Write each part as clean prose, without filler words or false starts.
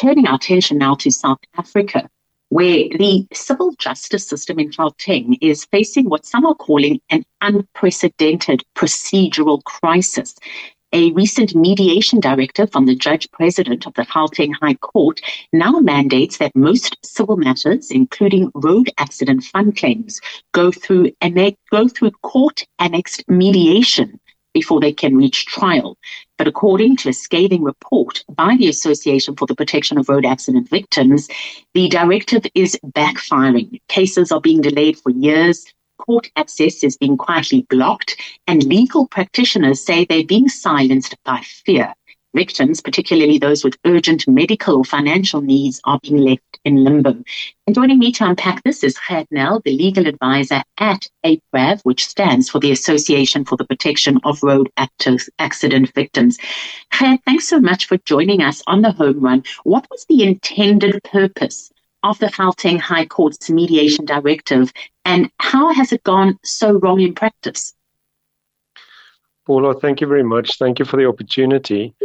turning our attention now to South Africa, where the civil justice system in Gauteng is facing what some are calling an unprecedented procedural crisis. A recent mediation directive from the Judge President of the Gauteng High Court now mandates that most civil matters, including road accident fund claims, go through court-annexed mediation before they can reach trial. But according to a scathing report by the Association for the Protection of Road Accident Victims, the directive is backfiring. Cases are being delayed for years, court access is being quietly blocked, and legal practitioners say they're being silenced by fear. Victims, particularly those with urgent medical or financial needs, are being left in limbo. And joining me to unpack this is Gert Nel, the legal advisor at APRAV, which stands for the Association for the Protection of Road Accident Victims. Gert, thanks so much for joining us on the home run. What was the intended purpose of the Gauteng High Court's mediation directive, and how has it gone so wrong in practice? Paula, thank you very much. Thank you for the opportunity.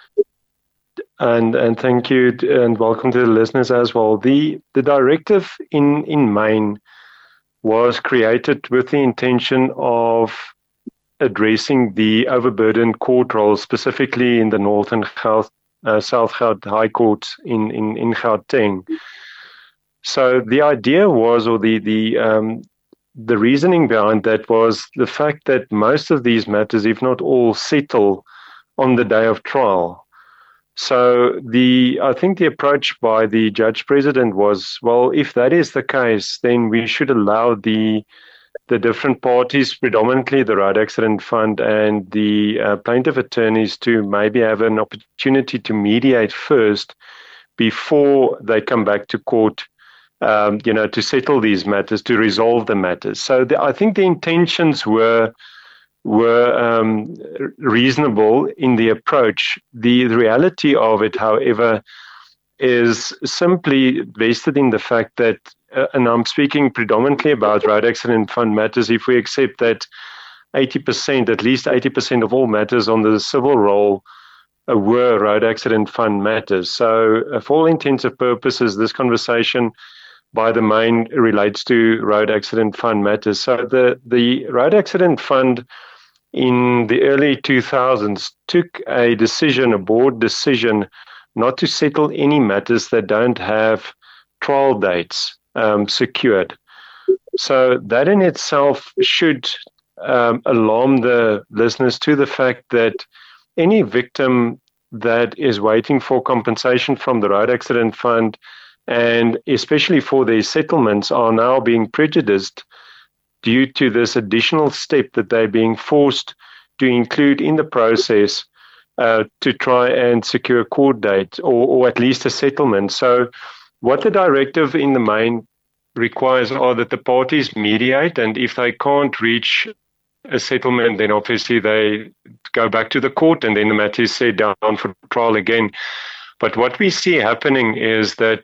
And thank you and welcome to the listeners as well. The directive in Maine was created with the intention of addressing the overburdened court rolls, specifically in the North and South High Court in Gauteng. So the idea was, or the reasoning behind that was the fact that most of these matters, if not all, settle on the day of trial. So I think the approach by the Judge President was, well, if that is the case, then we should allow the different parties, predominantly the Road Accident Fund and the plaintiff attorneys, to maybe have an opportunity to mediate first before they come back to court, to settle these matters, to resolve the matters. So I think the intentions were reasonable in the approach. The reality of it, however, is simply vested in the fact that, and I'm speaking predominantly about Road Accident Fund matters, if we accept that at least 80% of all matters on the civil roll were Road Accident Fund matters. So for all intents and purposes, this conversation by the Maine relates to Road Accident Fund matters. So the Road Accident Fund in the early 2000s took a board decision, not to settle any matters that don't have trial dates secured. So that in itself should alarm the listeners to the fact that any victim that is waiting for compensation from the Road Accident Fund, and especially for their settlements, are now being prejudiced due to this additional step that they're being forced to include in the process to try and secure a court date or at least a settlement. So what the directive in the main requires are that the parties mediate, and if they can't reach a settlement, then obviously they go back to the court and then the matter is set down for trial again. But what we see happening is that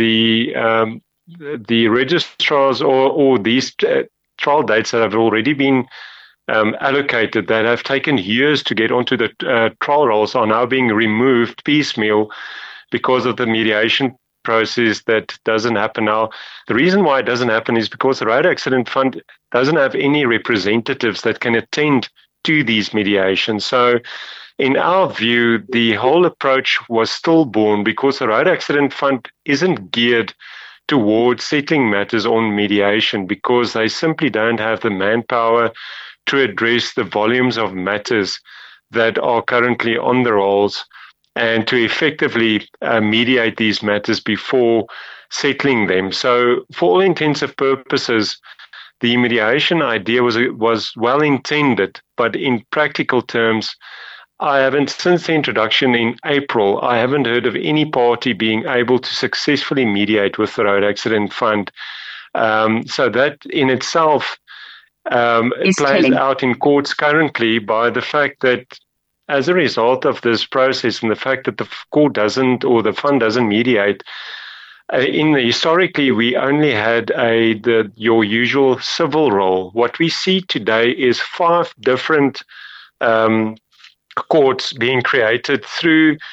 the registrars or these trial dates that have already been allocated, that have taken years to get onto the trial rolls, are now being removed piecemeal because of the mediation process that doesn't happen now. The reason why it doesn't happen is because the Road Accident Fund doesn't have any representatives that can attend to these mediations. So in our view, the whole approach was stillborn because the Road Accident Fund isn't geared towards settling matters on mediation, because they simply don't have the manpower to address the volumes of matters that are currently on the rolls and to effectively mediate these matters before settling them. So for all intents and purposes, the mediation idea was well intended, but in practical terms, since the introduction in April, I haven't heard of any party being able to successfully mediate with the Road Accident Fund. So that in itself plays out in courts currently by the fact that as a result of this process and the fact that the court doesn't, or the fund doesn't mediate, historically we only had your usual civil role. What we see today is 5 different courts being created through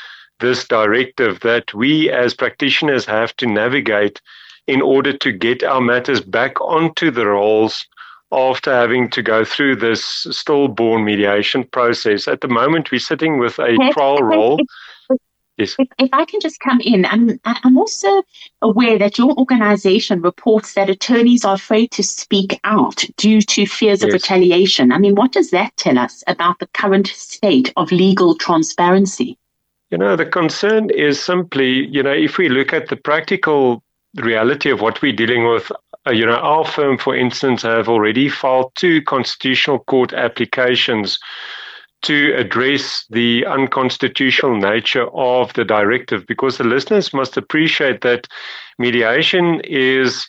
this directive that we as practitioners have to navigate in order to get our matters back onto the rolls after having to go through this stillborn mediation process. At the moment, we're sitting with a trial roll. Yes. If I can just come in, I'm also aware that your organization reports that attorneys are afraid to speak out due to fears of retaliation. I mean, what does that tell us about the current state of legal transparency? The concern is simply, if we look at the practical reality of what we're dealing with, our firm, for instance, have already filed 2 constitutional court applications to address the unconstitutional nature of the directive, because the listeners must appreciate that mediation is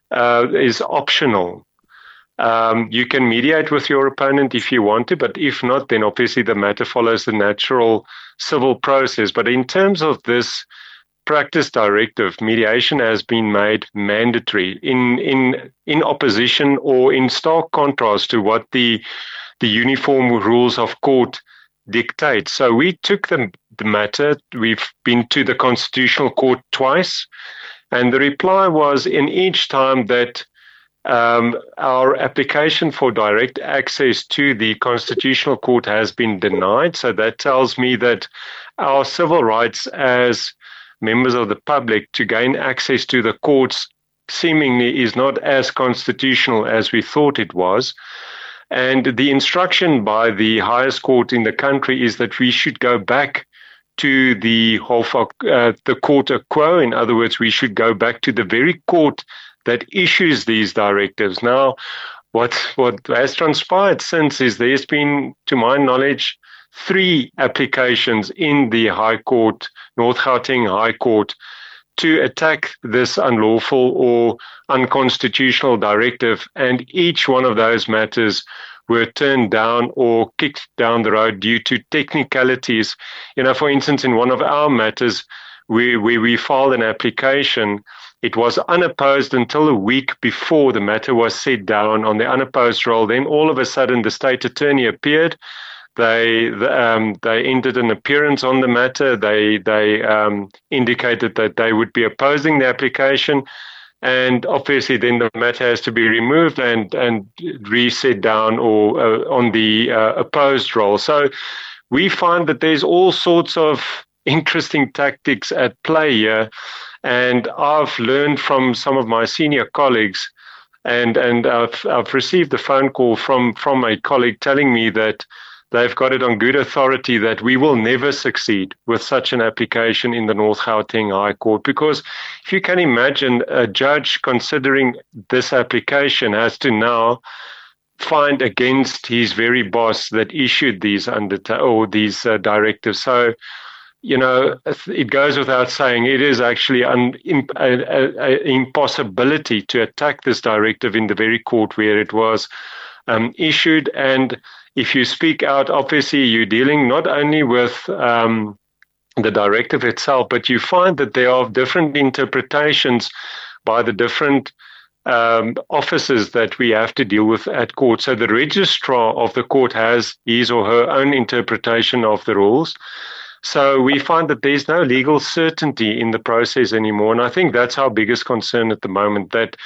optional. You can mediate with your opponent if you want to, but if not, then obviously the matter follows the natural civil process. But in terms of this practice directive, mediation has been made mandatory in opposition or in stark contrast to what the uniform rules of court dictate. So we took the matter. We've been to the Constitutional Court twice, and the reply was in each time that our application for direct access to the Constitutional Court has been denied. So that tells me that our civil rights as members of the public to gain access to the courts seemingly is not as constitutional as we thought it was. And the instruction by the highest court in the country is that we should go back to the court quo. In other words, we should go back to the very court that issues these directives. Now, what has transpired since is there's been, to my knowledge, 3 applications in the High Court, North Gauteng High Court, to attack this unlawful or unconstitutional directive, and each one of those matters were turned down or kicked down the road due to technicalities. For instance, in one of our matters, we filed an application. It was unopposed until a week before the matter was set down on the unopposed roll. Then all of a sudden, the state attorney appeared. They entered an appearance on the matter. They indicated that they would be opposing the application, and obviously then the matter has to be removed and reset down or on the opposed roll. So we find that there's all sorts of interesting tactics at play here, and I've learned from some of my senior colleagues, and I've received a phone call from a colleague telling me that they've got it on good authority that we will never succeed with such an application in the North Gauteng High Court, because if you can imagine, a judge considering this application has to now find against his very boss that issued these directives. So, it goes without saying, it is actually an impossibility to attack this directive in the very court where it was issued. And if you speak out, obviously you're dealing not only with the directive itself, but you find that there are different interpretations by the different officers that we have to deal with at court. So the registrar of the court has his or her own interpretation of the rules. So we find that there's no legal certainty in the process anymore. And I think that's our biggest concern at the moment, that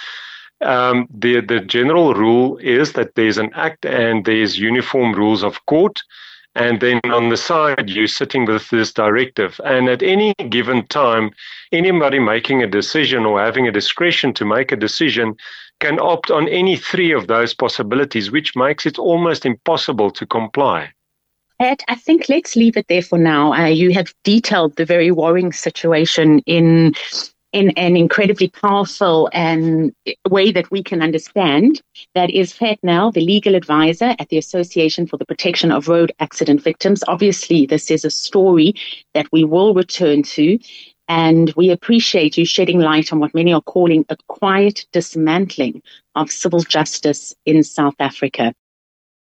the general rule is that there's an act and there's uniform rules of court, and then on the side you're sitting with this directive, and at any given time anybody making a decision or having a discretion to make a decision can opt on any 3 of those possibilities, which makes it almost impossible to comply. Ed, I think let's leave it there for now. You have detailed the very worrying situation in an incredibly powerful and way that we can understand. That is Gert Nel, the legal advisor at the Association for the Protection of Road Accident Victims. Obviously, this is a story that we will return to, and we appreciate you shedding light on what many are calling a quiet dismantling of civil justice in South Africa.